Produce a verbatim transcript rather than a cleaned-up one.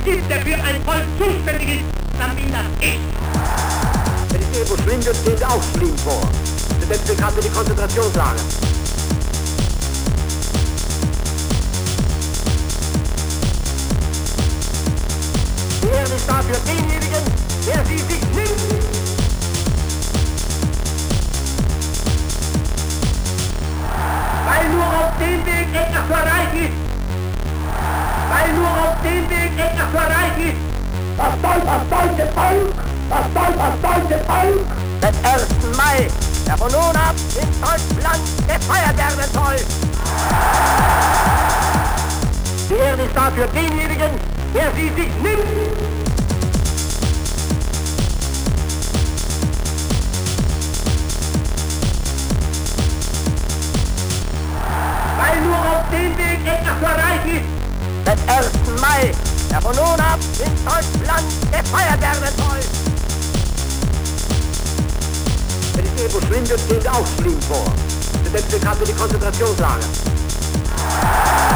gibt, der für ein Volk zuständig ist, dann bin das ich. Wenn ich irgendwo schlimm wird, gehen Sie auch schlimm vor. Sie setzen sich gerade in die Konzentrationslager. Die Ehre ist dafür denjenigen, der sie sich nimmt. Weil nur auf dem Weg etwas zu erreichen ist. Weil nur auf dem Weg etwas zu erreichen ist. Das Volk, das deutsche Volk, das Volk, das deutsche Volk. Den ersten Mai, der von nun ab in Deutschland gefeiert werden soll. Die Ehre ist dafür denjenigen, der sie sich nimmt. Weil nur auf dem Weg etwas zu erreichen ist. Den ersten Mai, der von nun ab in Deutschland gefeiert werden soll. Wenn es irgendwo schlimm wird, gehen Sie auch schlimm vor. Sie setzen sich gerade in die Konzentrationslager.